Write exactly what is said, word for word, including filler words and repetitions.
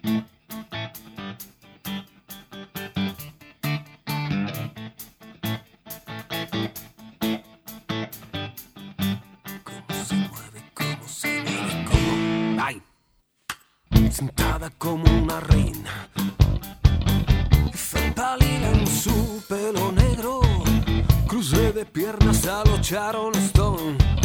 Sentada como una reina, fempalina en su pelo negro, crucé de piernas a los Sharon Stone.